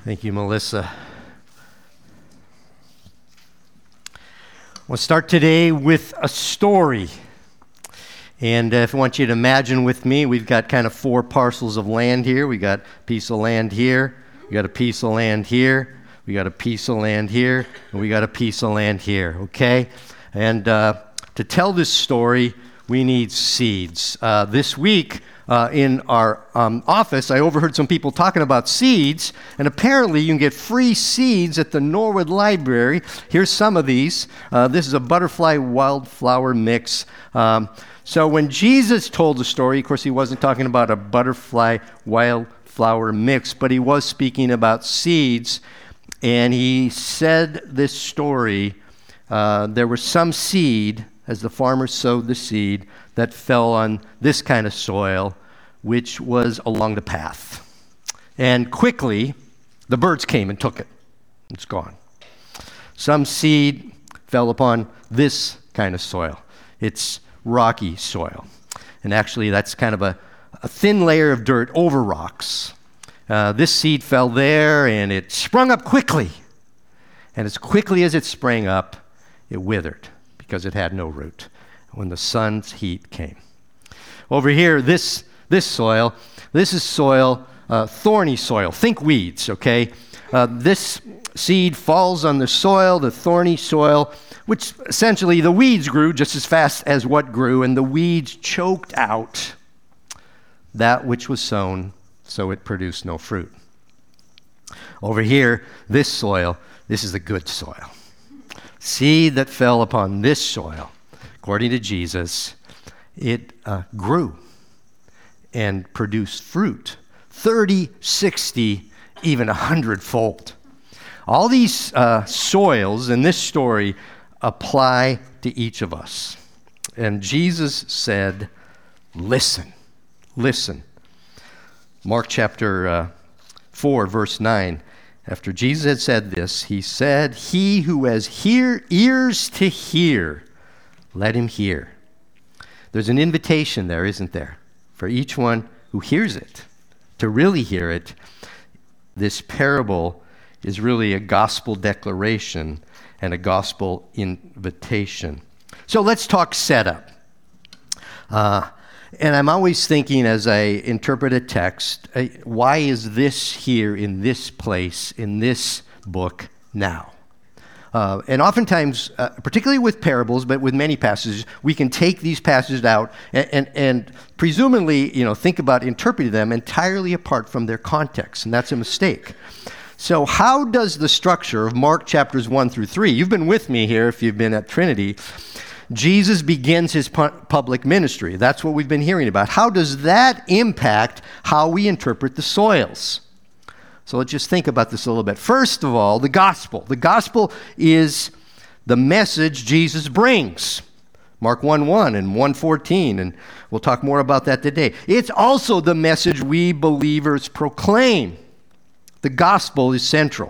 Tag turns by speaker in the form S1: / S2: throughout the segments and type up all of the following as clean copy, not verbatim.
S1: Thank you, Melissa. We'll start today with a story. And if I want you to imagine with me, we've got kind of 4 parcels of land here. We got a piece of land here, we got a piece of land here, we got a piece of land here, and we got a piece of land here, okay? And to tell this story, we need seeds. This week, in our office, I overheard some people talking about seeds, and apparently you can get free seeds at the Norwood Library. Here's some of these. This is a butterfly wildflower mix. So when Jesus told the story, of course, he wasn't talking about a butterfly wildflower mix, but he was speaking about seeds, and he said this story. There was some seed, as the farmer sowed the seed, that fell on this kind of soil, which was along the path. And quickly, the birds came and took it. It's gone. Some seed fell upon this kind of soil. It's rocky soil. And actually, that's kind of a thin layer of dirt over rocks. This seed fell there, and it sprung up quickly. And as quickly as it sprang up, it withered because it had no root when the sun's heat came. Over here, this soil, this is soil, thorny soil. Think weeds, okay? This seed falls on the soil, the thorny soil, which essentially the weeds grew just as fast as what grew, and the weeds choked out that which was sown, so it produced no fruit. Over here, this soil, this is the good soil. Seed that fell upon this soil, according to Jesus, it grew and produced fruit, 30, 60, even 100-fold. All these soils in this story apply to each of us. And Jesus said, listen. Mark chapter 4, verse 9. After Jesus had said this, he said, "He who has ears to hear, let him hear." There's an invitation there, isn't there? For each one who hears it, to really hear it. This parable is really a gospel declaration and a gospel invitation. So let's talk setup. And I'm always thinking as I interpret a text, why is this here in this place, in this book now? And oftentimes, particularly with parables, but with many passages, we can take these passages out and presumably, think about interpreting them entirely apart from their context, and that's a mistake. So how does the structure of Mark chapters 1 through 3, you've been with me here if you've been at Trinity, Jesus begins his public ministry. That's what we've been hearing about. How does that impact how we interpret the soils? So let's just think about this a little bit. First of all, the gospel. The gospel is the message Jesus brings. Mark 1:1 and 1:14, and we'll talk more about that today. It's also the message we believers proclaim. The gospel is central.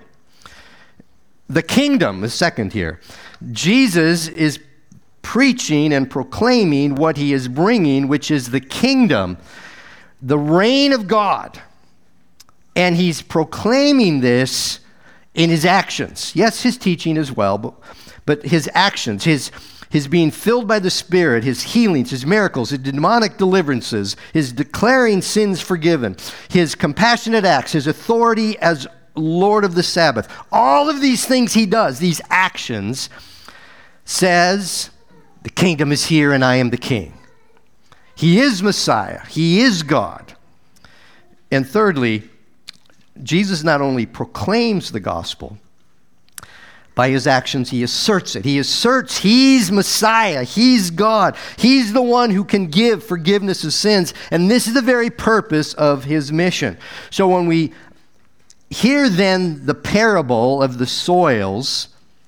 S1: The kingdom is second here. Jesus is preaching and proclaiming what he is bringing, which is the kingdom, the reign of God. And he's proclaiming this in his actions. Yes, his teaching as well, but his actions, his being filled by the Spirit, his healings, his miracles, his demonic deliverances, his declaring sins forgiven, his compassionate acts, his authority as Lord of the Sabbath. All of these things he does, these actions, says, the kingdom is here and I am the king. He is Messiah. He is God. And thirdly, Jesus not only proclaims the gospel, by his actions he asserts it. He asserts he's Messiah. He's God. He's the one who can give forgiveness of sins. And this is the very purpose of his mission. So when we hear then the parable of the soils,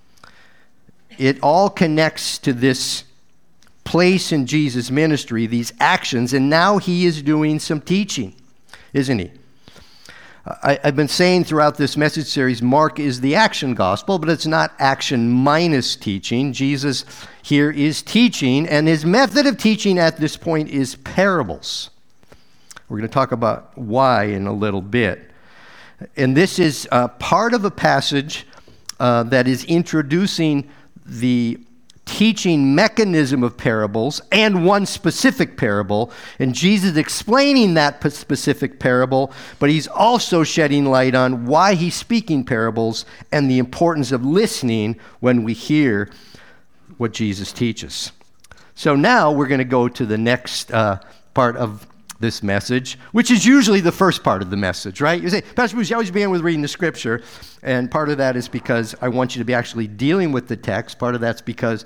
S1: it all connects to this place in Jesus' ministry, these actions, and now he is doing some teaching, isn't he? I've been saying throughout this message series, Mark is the action gospel, but it's not action minus teaching. Jesus here is teaching, and his method of teaching at this point is parables. We're going to talk about why in a little bit. And this is part of a passage that is introducing the teaching mechanism of parables and one specific parable. And Jesus explaining that specific parable, but he's also shedding light on why he's speaking parables and the importance of listening when we hear what Jesus teaches. So now we're going to go to the next part of this message, which is usually the first part of the message, right? You say, Pastor Bruce, you always begin with reading the scripture, and part of that is because I want you to be actually dealing with the text. Part of that's because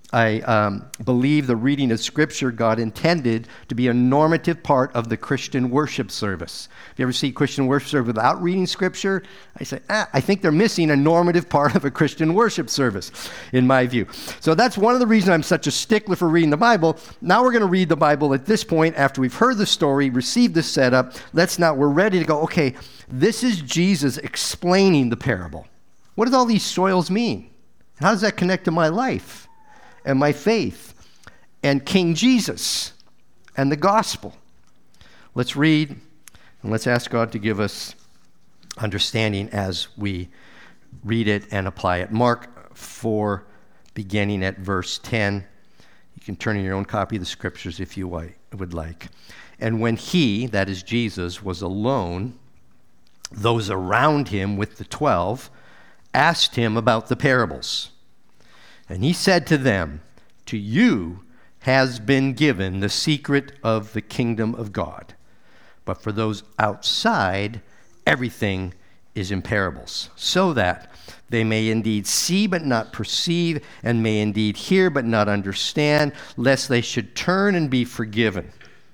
S1: I believe the reading of scripture God intended to be a normative part of the Christian worship service. If you ever see Christian worship service without reading scripture, I say, I think they're missing a normative part of a Christian worship service, in my view. So that's one of the reasons I'm such a stickler for reading the Bible. Now we're going to read the Bible at this point after we've heard the story, received the setup. We're ready to go, okay, this is Jesus explaining the parable. What do all these soils mean? How does that connect to my life and my faith and King Jesus and the gospel? Let's read and let's ask God to give us understanding as we read it and apply it. Mark 4, beginning at verse 10. You can turn in your own copy of the scriptures if you would like. And when he, that is Jesus, was alone, those around him with the 12 asked him about the parables. And he said to them, to you has been given the secret of the kingdom of God. But for those outside, everything is in parables, so that they may indeed see but not perceive, and may indeed hear but not understand, lest they should turn and be forgiven.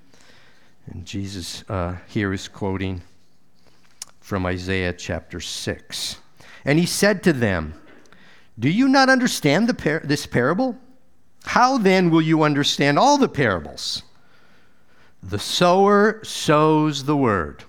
S1: And Jesus here is quoting from Isaiah chapter 6. And he said to them, do you not understand this parable? How then will you understand all the parables? The sower sows the word.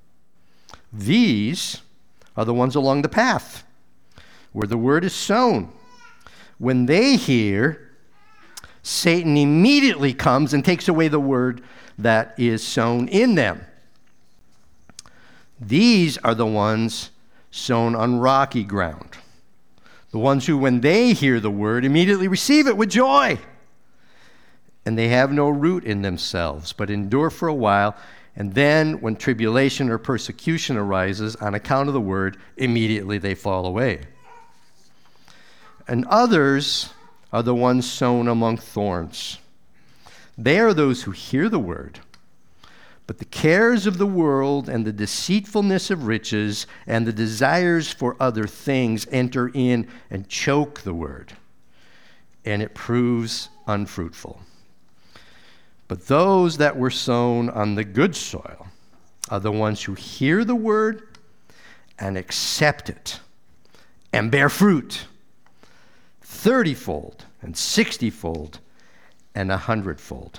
S1: These are the ones along the path where the word is sown. When they hear, Satan immediately comes and takes away the word that is sown in them. These are the ones sown on rocky ground. The ones who, when they hear the word, immediately receive it with joy. And they have no root in themselves, but endure for a while. And then, when tribulation or persecution arises on account of the word, immediately they fall away. And others are the ones sown among thorns. They are those who hear the word, but the cares of the world and the deceitfulness of riches and the desires for other things enter in and choke the word, and it proves unfruitful. But those that were sown on the good soil are the ones who hear the word and accept it and bear fruit 30-fold and 60-fold and 100-fold.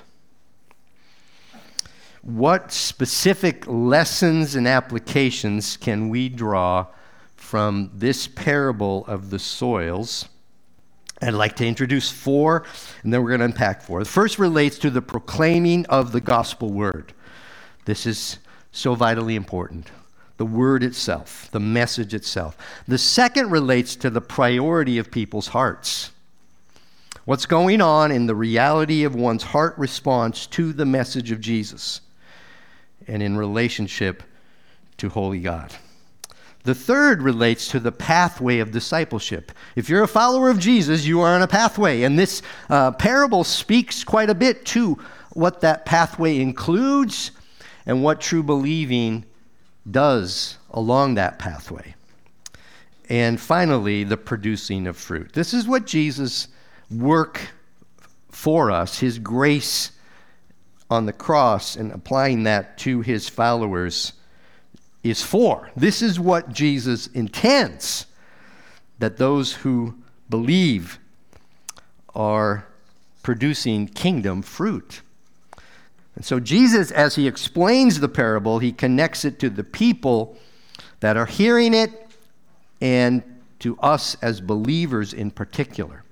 S1: What specific lessons and applications can we draw from this parable of the soils? I'd like to introduce 4, and then we're going to unpack 4. The first relates to the proclaiming of the gospel word. This is so vitally important. The word itself, the message itself. The second relates to the priority of people's hearts. What's going on in the reality of one's heart response to the message of Jesus and in relationship to holy God. The third relates to the pathway of discipleship. If you're a follower of Jesus, you are on a pathway. And this parable speaks quite a bit to what that pathway includes and what true believing does along that pathway. And finally, the producing of fruit. This is what Jesus' work for us, his grace on the cross and applying that to his followers is for. This is what Jesus intends, that those who believe are producing kingdom fruit. And so Jesus, as he explains the parable, he connects it to the people that are hearing it and to us as believers in particular.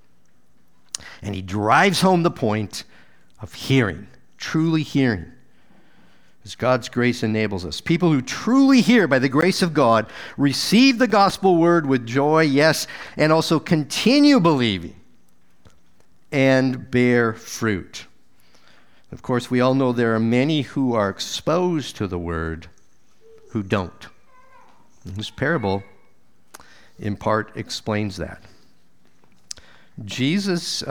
S1: And he drives home the point of hearing, truly hearing. as God's grace enables us. People who truly hear by the grace of God receive the gospel word with joy, yes, and also continue believing and bear fruit. Of course, we all know there are many who are exposed to the word who don't. And this parable, in part, explains that. Jesus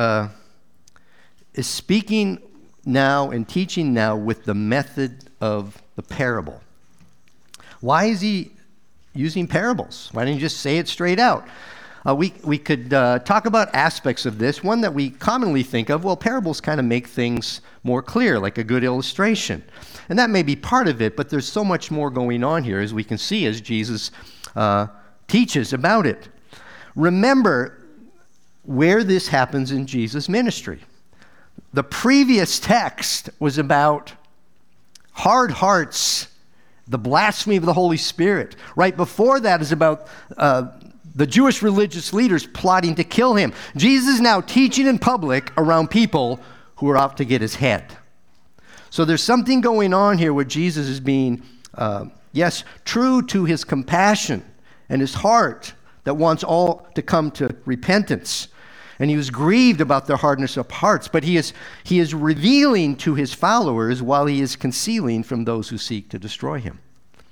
S1: is speaking now and teaching now with the method of the parable. Why is he using parables? Why didn't he just say it straight out? We could talk about aspects of this. One that we commonly think of, well, parables kind of make things more clear, like a good illustration. And that may be part of it, but there's so much more going on here, as we can see as Jesus teaches about it. Remember where this happens in Jesus' ministry. The previous text was about hard hearts, the blasphemy of the Holy Spirit. Right before that is about the Jewish religious leaders plotting to kill him. Jesus is now teaching in public around people who are out to get his head. So there's something going on here where Jesus is being, yes, true to his compassion and his heart that wants all to come to repentance. And he was grieved about their hardness of hearts, but he is revealing to his followers while he is concealing from those who seek to destroy him.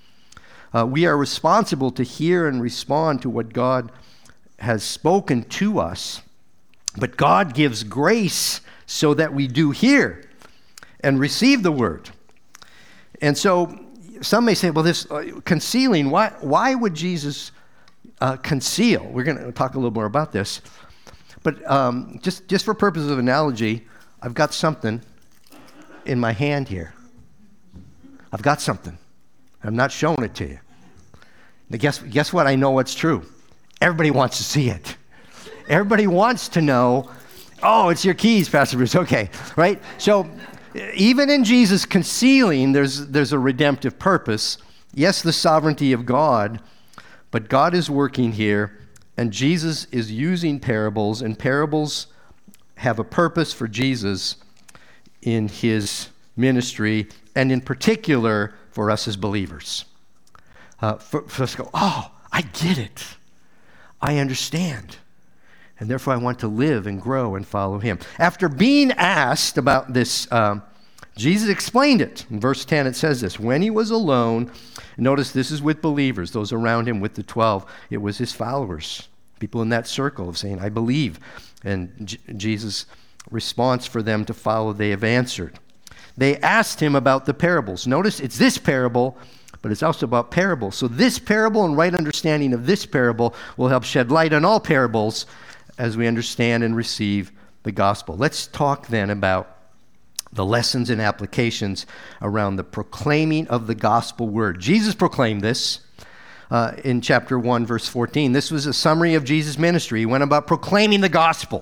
S1: We are responsible to hear and respond to what God has spoken to us, but God gives grace so that we do hear and receive the word. And so some may say, well, this concealing, why would Jesus conceal? We're going to talk a little more about this. But just for purposes of analogy, I've got something in my hand here. I've got something. I'm not showing it to you. Now guess what? I know what's true. Everybody wants to see it. Everybody wants to know, oh, it's your keys, Pastor Bruce. Okay, right? So even in Jesus concealing, there's a redemptive purpose. Yes, the sovereignty of God, but God is working here. And Jesus is using parables, and parables have a purpose for Jesus in his ministry, and in particular for us as believers. For us to go, oh, I get it. I understand. And therefore I want to live and grow and follow him. After being asked about this, Jesus explained it. In verse 10 it says this, when he was alone, notice this is with believers, those around him with the 12, it was his followers, people in that circle of saying, I believe. And Jesus' response for them to follow, they have answered. They asked him about the parables. Notice it's this parable, but it's also about parables. So this parable and right understanding of this parable will help shed light on all parables as we understand and receive the gospel. Let's talk then about the lessons and applications around the proclaiming of the gospel word. Jesus proclaimed this in chapter 1, verse 14. This was a summary of Jesus' ministry. He went about proclaiming the gospel.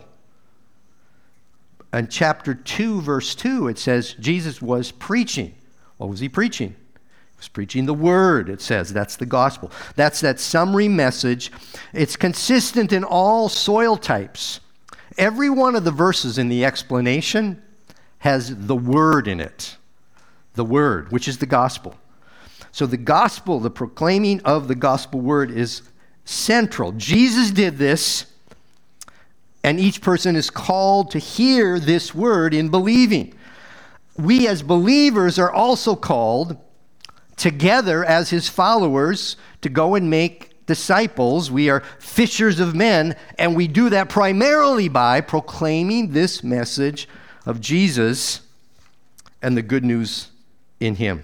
S1: In chapter 2, verse 2, it says Jesus was preaching. What was he preaching? He was preaching the word, it says. That's the gospel. That's that summary message. It's consistent in all soil types. Every one of the verses in the explanation has the word in it. The word, which is the gospel. So the gospel, the proclaiming of the gospel word is central. Jesus did this, and each person is called to hear this word in believing. We as believers are also called together as his followers to go and make disciples. We are fishers of men, and we do that primarily by proclaiming this message of Jesus and the good news in him.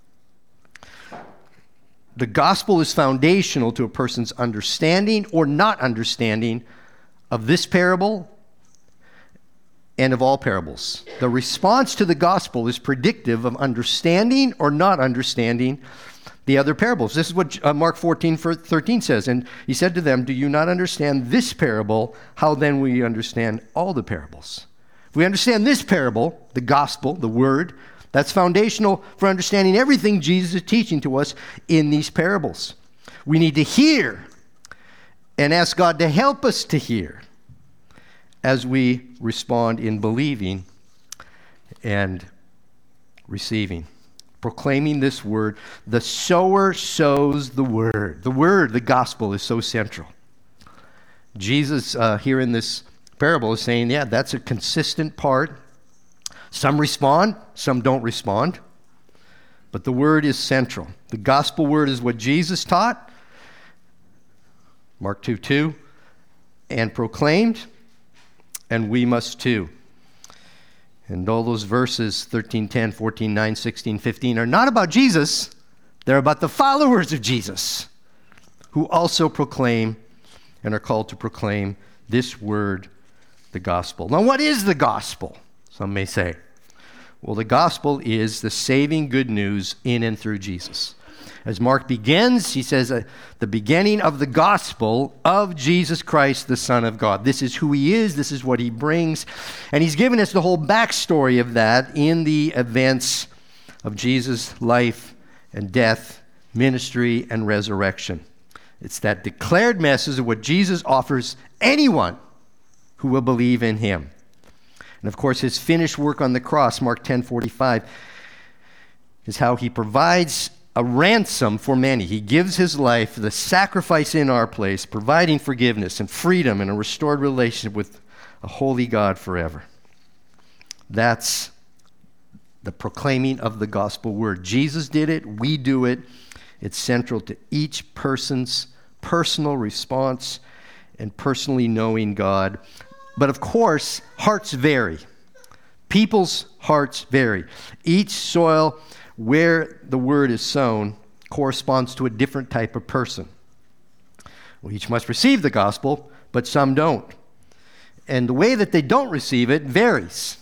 S1: The gospel is foundational to a person's understanding or not understanding of this parable and of all parables. The response to the gospel is predictive of understanding or not understanding the other parables. This is what Mark 14:13 says. And he said to them, do you not understand this parable? How then will you understand all the parables? If we understand this parable, the gospel, the word, that's foundational for understanding everything Jesus is teaching to us in these parables. We need to hear and ask God to help us to hear as we respond in believing and receiving. proclaiming this word. The sower sows the word. The word, the gospel, is so central. Jesus, here in this parable, is saying, yeah, that's a consistent part. Some respond, some don't respond. But the word is central. The gospel word is what Jesus taught, Mark 2:2, and proclaimed, and we must too. And all those verses, 13:10, 14:9, 16:15, are not about Jesus. They're about the followers of Jesus, who also proclaim and are called to proclaim this word, the gospel. Now, what is the gospel? Some may say. Well, the gospel is the saving good news in and through Jesus. As Mark begins, he says, the beginning of the gospel of Jesus Christ, the Son of God. This is who he is. This is what he brings. And he's given us the whole backstory of that in the events of Jesus' life and death, ministry, and resurrection. It's that declared message of what Jesus offers anyone who will believe in him. And of course, his finished work on the cross, Mark 10:45, is how he provides a ransom for many. He gives his life, the sacrifice in our place, providing forgiveness and freedom and a restored relationship with a holy God forever. That's the proclaiming of the gospel word. Jesus did it. We do it. It's central to each person's personal response and personally knowing God. But of course, hearts vary. People's hearts vary. Each soil where the word is sown corresponds to a different type of person. Well, each must receive the gospel, but some don't. And the way that they don't receive it varies.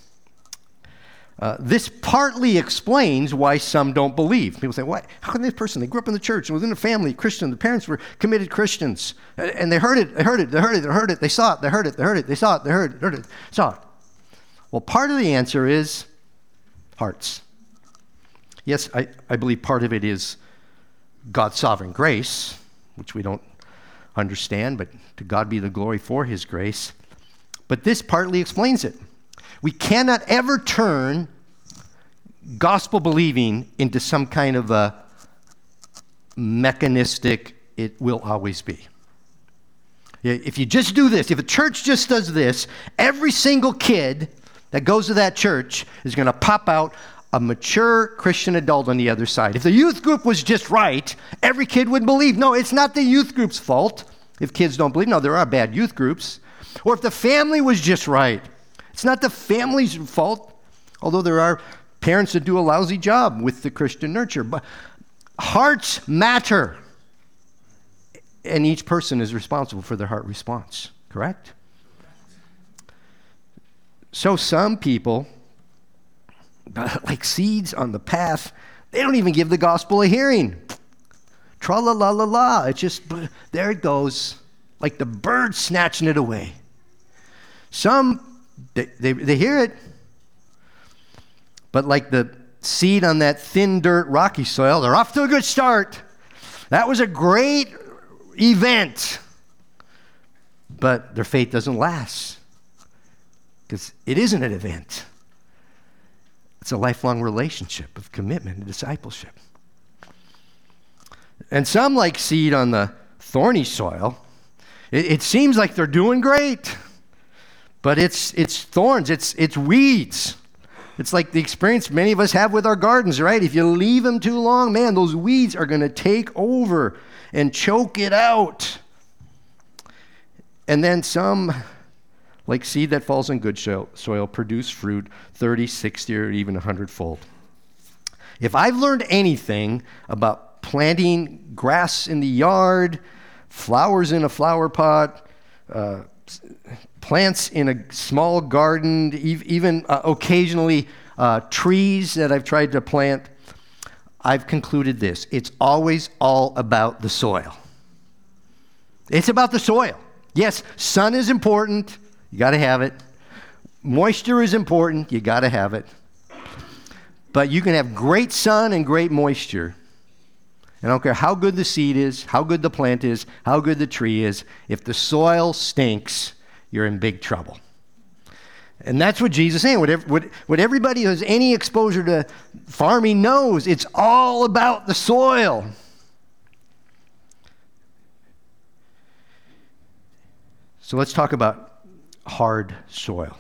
S1: This partly explains why some don't believe. People say, "Why? How can this person? They grew up in the church and was in a family, Christian. The parents were committed Christians, and they heard it. They heard it. They heard it. They heard it. They saw it. They heard it. They heard it. They saw it. They heard it. Saw it." Well, part of the answer is hearts. Yes, I believe part of it is God's sovereign grace, which we don't understand, but to God be the glory for his grace. But this partly explains it. We cannot ever turn gospel believing into some kind of a mechanistic, it will always be. If you just do this, if a church just does this, every single kid that goes to that church is going to pop out a mature Christian adult on the other side. If the youth group was just right, every kid would believe. No, it's not the youth group's fault if kids don't believe. No, there are bad youth groups. Or if the family was just right, it's not the family's fault, although there are parents that do a lousy job with the Christian nurture. But hearts matter, and each person is responsible for their heart response, correct? So some people, like seeds on the path, they don't even give the gospel a hearing. Tra-la-la-la-la. It's just, there it goes, like the bird snatching it away. Some, they hear it, but like the seed on that thin dirt, rocky soil, they're off to a good start. That was a great event, but their faith doesn't last because it isn't an event. It's a lifelong relationship of commitment and discipleship. And some, like seed on the thorny soil, it seems like they're doing great, but it's thorns, it's weeds. It's like the experience many of us have with our gardens, right? If you leave them too long, man, those weeds are going to take over and choke it out. And then some, like seed that falls in good soil, produce fruit 30, 60, or even 100-fold. If I've learned anything about planting grass in the yard, flowers in a flower pot, plants in a small garden, even occasionally trees that I've tried to plant, I've concluded this. It's always all about the soil. It's about the soil. Yes, sun is important. You got to have it. Moisture is important. You got to have it. But you can have great sun and great moisture. And I don't care how good the seed is, how good the plant is, how good the tree is. If the soil stinks, you're in big trouble. And that's what Jesus is saying. What everybody who has any exposure to farming knows, it's all about the soil. So let's talk about hard soil.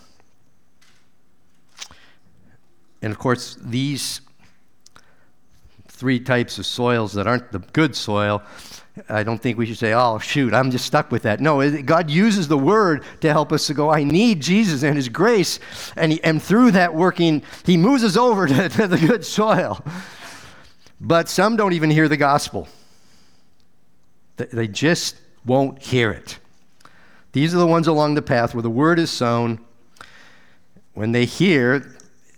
S1: And of course, these three types of soils that aren't the good soil, I don't think we should say, oh, shoot, I'm just stuck with that. No, God uses the word to help us to go, I need Jesus and his grace. And through that working, he moves us over to the good soil. But some don't even hear the gospel. They just won't hear it. These are the ones along the path where the word is sown. When they hear,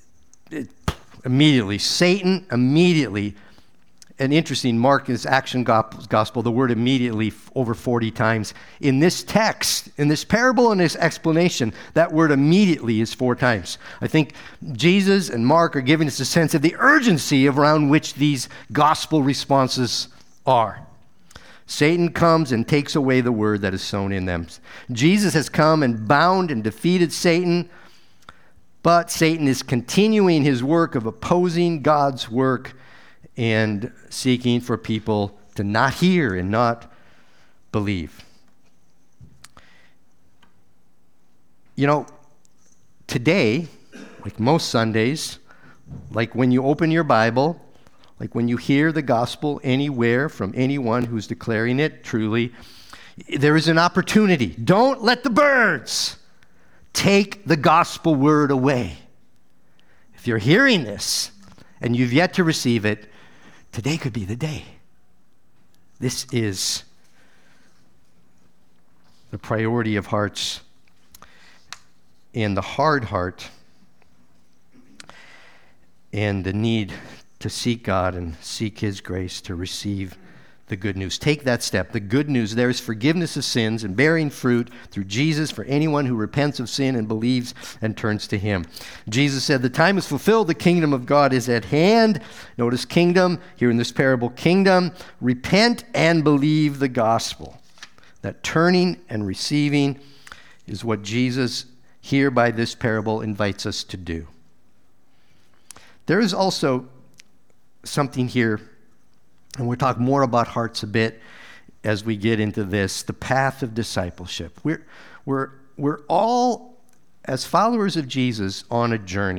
S1: Satan immediately, and interesting, Mark is action gospel, the word immediately over 40 times. In this text, in this parable and this explanation, that word immediately is 4 times. I think Jesus and Mark are giving us a sense of the urgency around which these gospel responses are. Satan comes and takes away the word that is sown in them. Jesus has come and bound and defeated Satan, but Satan is continuing his work of opposing God's work and seeking for people to not hear and not believe. You know, today, like most Sundays, like when you open your Bible, like when you hear the gospel anywhere from anyone who's declaring it truly, there is an opportunity. Don't let the birds take the gospel word away. If you're hearing this and you've yet to receive it, today could be the day. This is the priority of hearts, and the hard heart and the need to seek God and seek his grace to receive the good news. Take that step. The good news, there is forgiveness of sins and bearing fruit through Jesus for anyone who repents of sin and believes and turns to him. Jesus said, the time is fulfilled, the kingdom of God is at hand. Notice kingdom, here in this parable, kingdom. Repent and believe the gospel. That turning and receiving is what Jesus here by this parable invites us to do. There is also something here, and we'll talk more about hearts a bit as we get into this, the path of discipleship. We're all, as followers of Jesus, on a journey.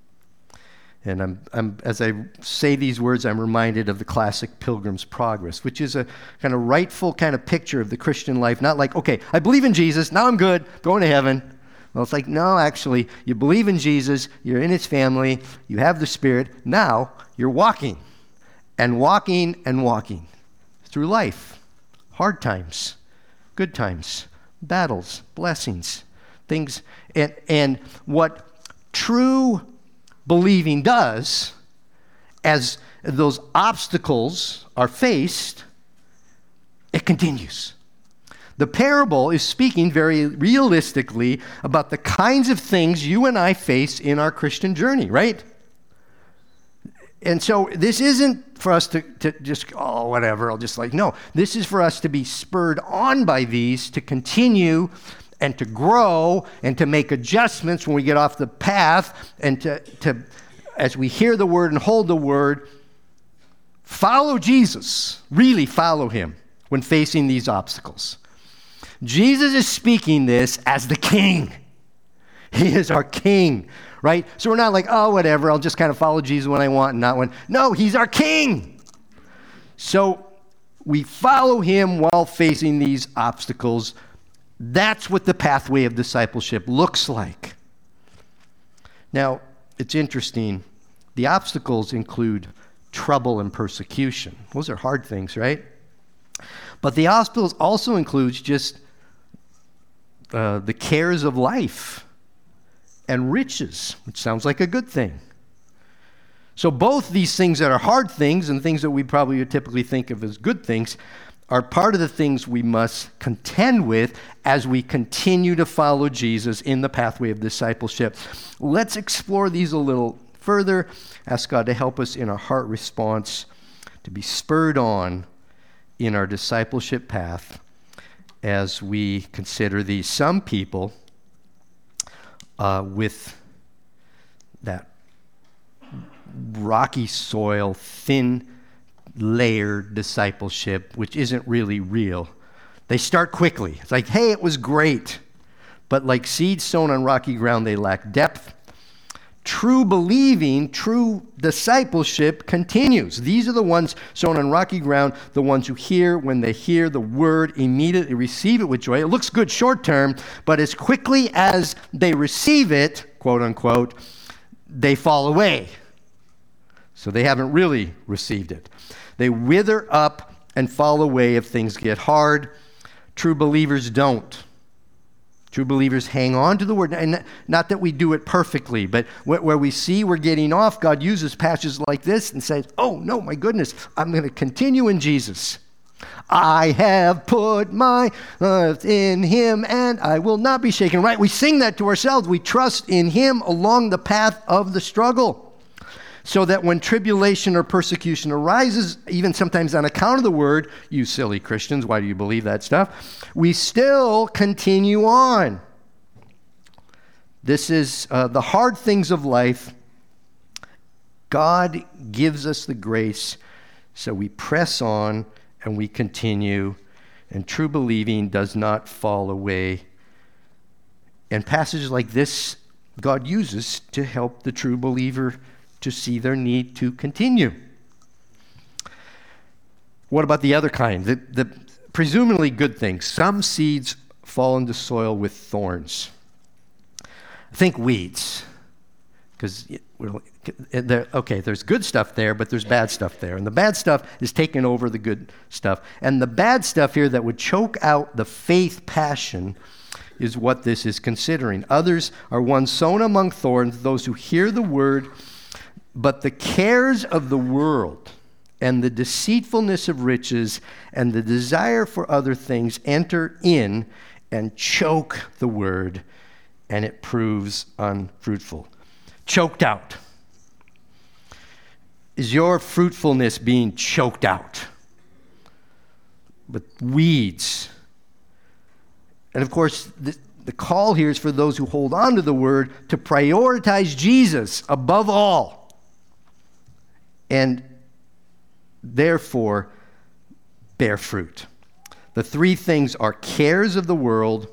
S1: And I'm as I say these words, I'm reminded of the classic Pilgrim's Progress, which is a kind of rightful kind of picture of the Christian life. Not like, okay, I believe in Jesus, now I'm good, going to heaven. Well, it's like, no, actually, you believe in Jesus, you're in his family, you have the Spirit, now you're walking and walking and walking through life. Hard times, good times, battles, blessings, things. And what true believing does, as those obstacles are faced, it continues. The parable is speaking very realistically about the kinds of things you and I face in our Christian journey, right? And so this isn't for us to just, oh, whatever, I'll just like, no. This is for us to be spurred on by these, to continue and to grow and to make adjustments when we get off the path, and to as we hear the word and hold the word, follow Jesus, really follow him when facing these obstacles. Jesus is speaking this as the king. He is our king, right? So we're not like, oh, whatever, I'll just kind of follow Jesus when I want and not when. No, he's our king. So we follow him while facing these obstacles. That's what the pathway of discipleship looks like. Now, it's interesting. The obstacles include trouble and persecution. Those are hard things, right? But the obstacles also includes just the cares of life and riches, which sounds like a good thing. So both these things that are hard things and things that we probably would typically think of as good things are part of the things we must contend with as we continue to follow Jesus in the pathway of discipleship. Let's explore these a little further. Ask God to help us in our heart response to be spurred on in our discipleship path as we consider these. Some people with that rocky soil, thin layered discipleship, which isn't really real. They start quickly. It's like, hey, it was great. But like seeds sown on rocky ground, they lack depth. True believing, true discipleship continues. These are the ones sown on rocky ground, the ones who hear, when they hear the word, immediately receive it with joy. It looks good short term, but as quickly as they receive it, quote unquote, they fall away. So they haven't really received it. They wither up and fall away if things get hard. True believers don't. True believers hang on to the word. And not that we do it perfectly, but where we see we're getting off, God uses passages like this and says, oh, no, my goodness, I'm going to continue in Jesus. I have put my trust in him and I will not be shaken. Right? We sing that to ourselves. We trust in him along the path of the struggle. So that when tribulation or persecution arises, even sometimes on account of the word, you silly Christians, why do you believe that stuff? We still continue on. This is the hard things of life. God gives us the grace, so we press on and we continue, and true believing does not fall away. And passages like this, God uses to help the true believer to see their need to continue. What about the other kind? The presumably good things. Some seeds fall into soil with thorns. Think weeds. Because, there's good stuff there, but there's bad stuff there. And the bad stuff is taking over the good stuff. And the bad stuff here that would choke out the faith passion is what this is considering. Others are ones sown among thorns, those who hear the word, but the cares of the world and the deceitfulness of riches and the desire for other things enter in and choke the word, and it proves unfruitful. Choked out. Is your fruitfulness being choked out with weeds? And of course, the call here is for those who hold on to the word to prioritize Jesus above all. And therefore bear fruit. The three things are cares of the world,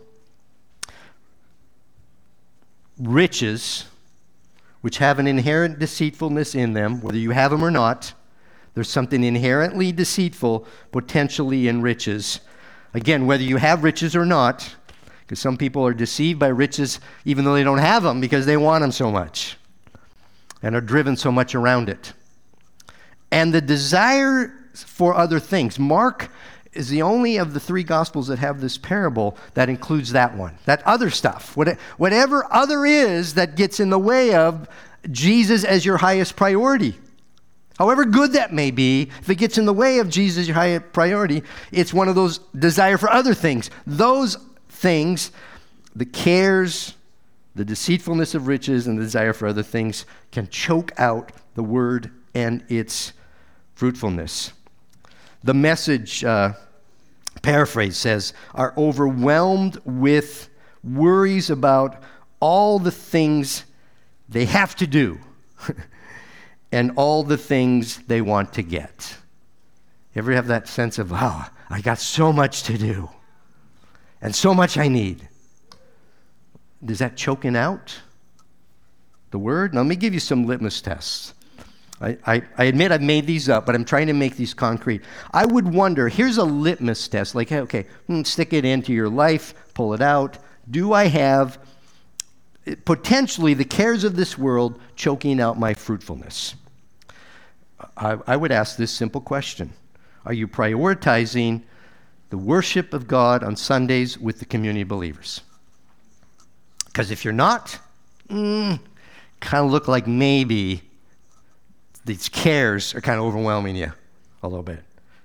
S1: riches, which have an inherent deceitfulness in them, whether you have them or not. There's something inherently deceitful potentially in riches. Again, whether you have riches or not, because some people are deceived by riches even though they don't have them because they want them so much and are driven so much around it. And the desire for other things. Mark is the only of the three Gospels that have this parable that includes that one, that other stuff. Whatever other is that gets in the way of Jesus as your highest priority. However good that may be, if it gets in the way of Jesus, your highest priority, it's one of those desire for other things. Those things, the cares, the deceitfulness of riches, and the desire for other things can choke out the word and its fruitfulness. The Message paraphrase says, are overwhelmed with worries about all the things they have to do and all the things they want to get. You ever have that sense of, wow, I got so much to do and so much I need? Is that choking out the word? Now, let me give you some litmus tests. I admit I've made these up, but I'm trying to make these concrete. I would wonder, here's a litmus test, like, okay, stick it into your life, pull it out. Do I have potentially the cares of this world choking out my fruitfulness? I would ask this simple question. Are you prioritizing the worship of God on Sundays with the community of believers? Because if you're not, kind of look like maybe these cares are kind of overwhelming you a little bit.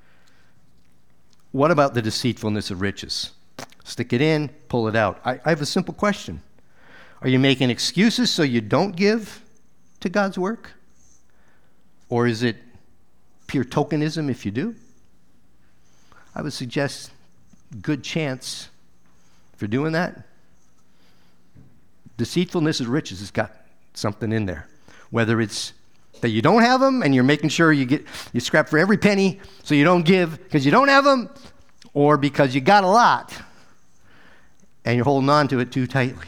S1: What about the deceitfulness of riches? Stick it in, pull it out. I have a simple question. Are you making excuses so you don't give to God's work? Or is it pure tokenism if you do? I would suggest good chance for doing that. Deceitfulness of riches has got something in there. Whether it's that you don't have them and you're making sure you scrap for every penny so you don't give because you don't have them, or because you got a lot and you're holding on to it too tightly.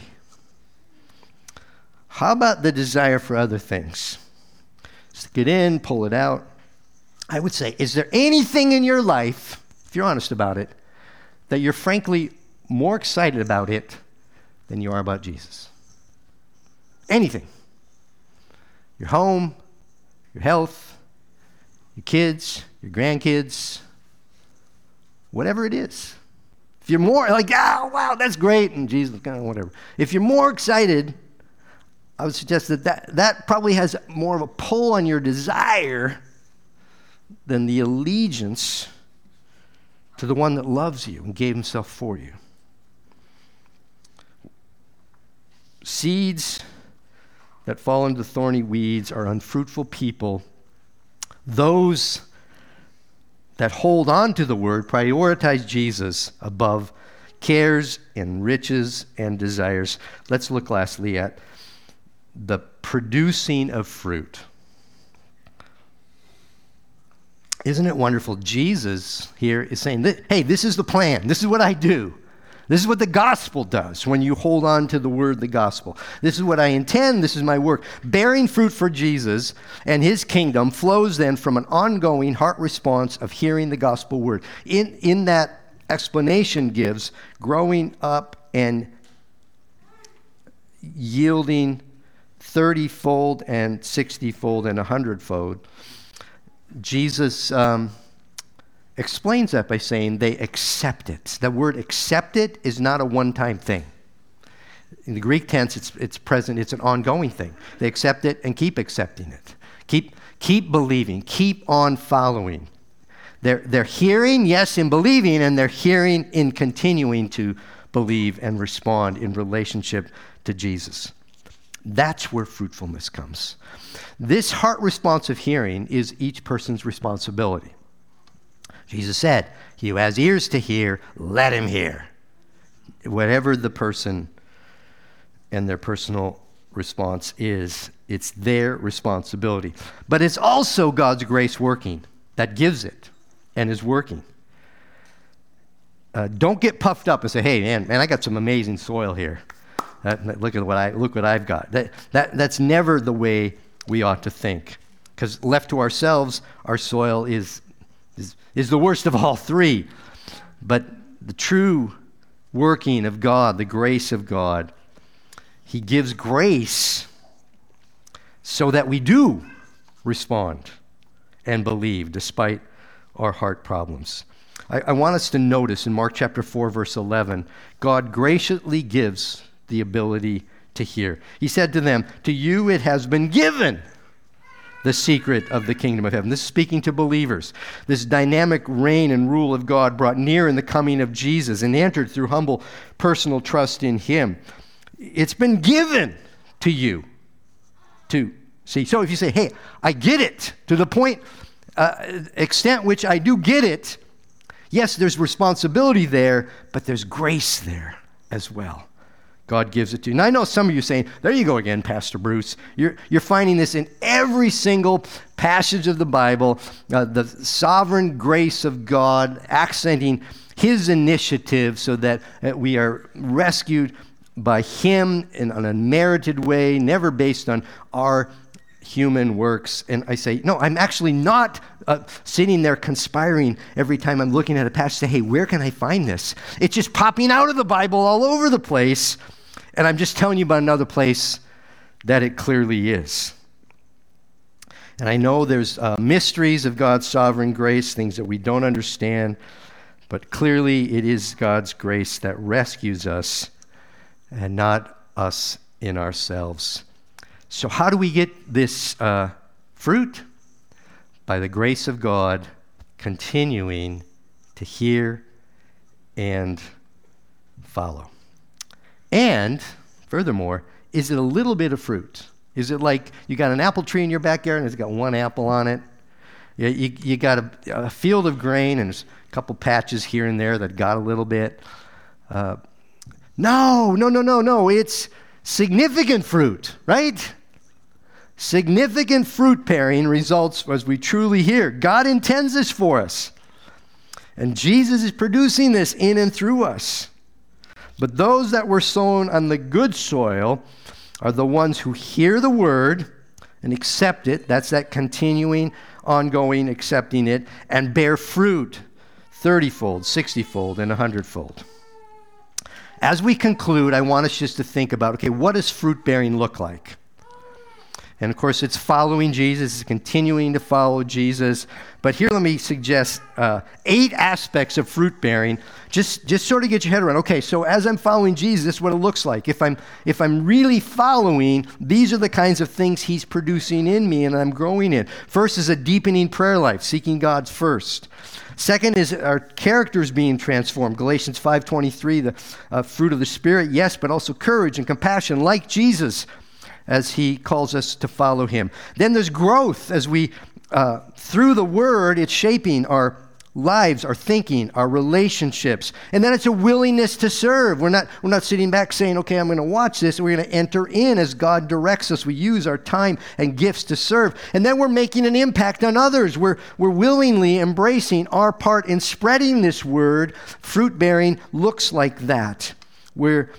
S1: How about the desire for other things? Stick it in, pull it out. I would say, is there anything in your life, if you're honest about it, that you're frankly more excited about it than you are about Jesus? Anything. Your home, your health, your kids, your grandkids, whatever it is. If you're more like, oh, wow, that's great, and Jesus, whatever. If you're more excited, I would suggest that probably has more of a pull on your desire than the allegiance to the one that loves you and gave himself for you. Seeds that fall into thorny weeds are unfruitful people. Those that hold on to the word prioritize Jesus above cares and riches and desires. Let's look lastly at the producing of fruit. Isn't it wonderful? Jesus here is saying, hey, this is the plan. This is what I do. This is what the gospel does when you hold on to the word, the gospel. This is what I intend. This is my work. Bearing fruit for Jesus and his kingdom flows then from an ongoing heart response of hearing the gospel word. In that explanation gives growing up and yielding 30-fold and 60-fold and 100-fold. Jesus explains that by saying they accept it. The word accept it is not a one-time thing. In the Greek tense, it's present. It's an ongoing thing. They accept it and keep accepting it. Keep believing. Keep on following. They're hearing, yes, in believing, and they're hearing in continuing to believe and respond in relationship to Jesus. That's where fruitfulness comes. This heart response of hearing is each person's responsibility. Jesus said, he who has ears to hear, let him hear. Whatever the person and their personal response is, it's their responsibility. But it's also God's grace working that gives it and is working. Don't get puffed up and say, hey, man, I got some amazing soil here. Look what I've got. That's never the way we ought to think. Because left to ourselves, our soil is the worst of all three. But the true working of God, the grace of God, he gives grace so that we do respond and believe despite our heart problems. I want us to notice in Mark chapter 4, verse 11, God graciously gives the ability to hear. He said to them, to you it has been given the secret of the kingdom of heaven. This is speaking to believers. This dynamic reign and rule of God brought near in the coming of Jesus and entered through humble personal trust in him. It's been given to you to see. So if you say, hey, I get it to the point, extent which I do get it, yes, there's responsibility there, but there's grace there as well. God gives it to you. And I know some of you saying, there you go again, Pastor Bruce. You're finding this in every single passage of the Bible, the sovereign grace of God accenting his initiative so that we are rescued by him in an unmerited way, never based on our human works. And I say, no, I'm actually not sitting there conspiring every time I'm looking at a passage to say, hey, where can I find this? It's just popping out of the Bible all over the place. And I'm just telling you about another place that it clearly is. And I know there's mysteries of God's sovereign grace, things that we don't understand, but clearly it is God's grace that rescues us and not us in ourselves. So how do we get this fruit? By the grace of God, continuing to hear and follow. And, furthermore, is it a little bit of fruit? Is it like you got an apple tree in your backyard and it's got one apple on it? You got a field of grain and there's a couple patches here and there that got a little bit. No. significant fruit, right? Significant fruit bearing results as we truly hear. God intends this for us. And Jesus is producing this in and through us. But those that were sown on the good soil are the ones who hear the word and accept it. That's that continuing, ongoing, accepting it, and bear fruit 30-fold, 60-fold, and 100-fold. As we conclude, I want us just to think about, okay, what does fruit bearing look like? And of course, it's following Jesus, it's continuing to follow Jesus. But here, let me suggest 8 aspects of fruit bearing. Just sort of get your head around. Okay, so as I'm following Jesus, this is what it looks like. If I'm really following, these are the kinds of things he's producing in me and I'm growing in. First is a deepening prayer life, seeking God's first. Second is our characters being transformed. Galatians 5:23, the fruit of the Spirit, yes, but also courage and compassion, like Jesus, as he calls us to follow him. Then there's growth as we, through the word, it's shaping our lives, our thinking, our relationships. And then it's a willingness to serve. We're not sitting back saying, okay, I'm going to watch this. We're going to enter in as God directs us. We use our time and gifts to serve. And then we're making an impact on others. We're willingly embracing our part in spreading this word. Fruit bearing looks like that. We're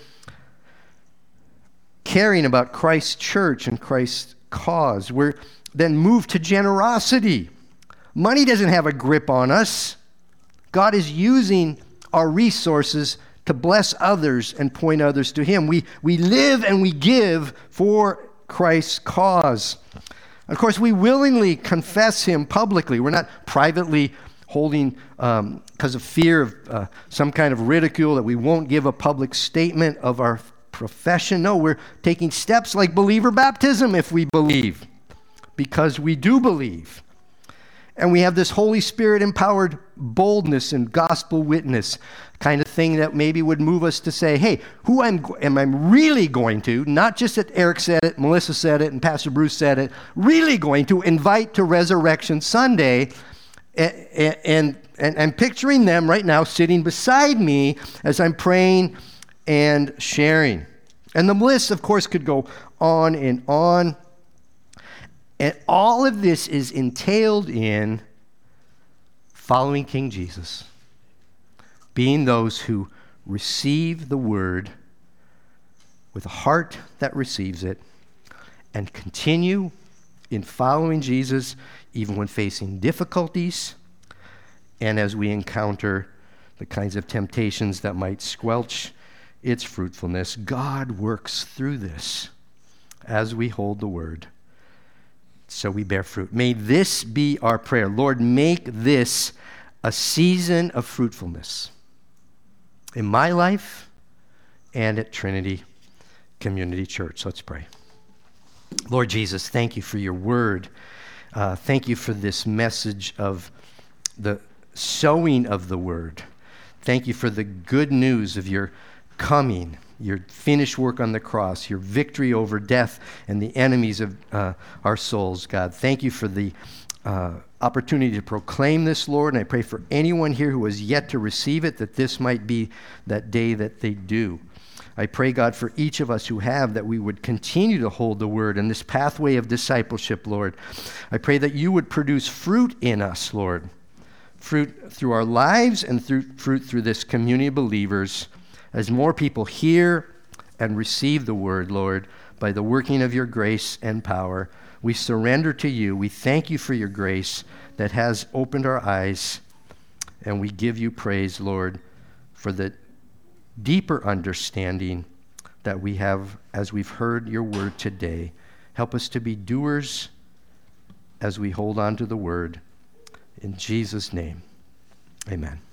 S1: caring about Christ's church and Christ's cause. We're then moved to generosity. Money doesn't have a grip on us. God is using our resources to bless others and point others to him. We live and we give for Christ's cause. Of course, we willingly confess him publicly. We're not privately holding, because of fear of some kind of ridicule, that we won't give a public statement of our profession. No, we're taking steps like believer baptism if we believe, because we do believe. And we have this Holy Spirit empowered boldness and gospel witness kind of thing that maybe would move us to say, hey, who am I really going to, not just that Eric said it, Melissa said it, and Pastor Bruce said it, really going to invite to Resurrection Sunday, and picturing them right now sitting beside me as I'm praying and sharing. And the list, of course, could go on and on. And all of this is entailed in following King Jesus, being those who receive the word with a heart that receives it and continue in following Jesus even when facing difficulties and as we encounter the kinds of temptations that might squelch its fruitfulness. God works through this as we hold the word, so we bear fruit. May this be our prayer. Lord, make this a season of fruitfulness in my life and at Trinity Community Church. Let's pray. Lord Jesus, thank you for your word. Thank you for this message of the sowing of the word. Thank you for the good news of your coming, your finished work on the cross, your victory over death and the enemies of our souls, God. Thank you for the opportunity to proclaim this, Lord, and I pray for anyone here who has yet to receive it, that this might be that day that they do. I pray, God, for each of us who have, that we would continue to hold the word in this pathway of discipleship, Lord. I pray that you would produce fruit in us, Lord, fruit through our lives and fruit through this community of believers, as more people hear and receive the word, Lord, by the working of your grace and power. We surrender to you. We thank you for your grace that has opened our eyes, and we give you praise, Lord, for the deeper understanding that we have as we've heard your word today. Help us to be doers as we hold on to the word. In Jesus' name, amen.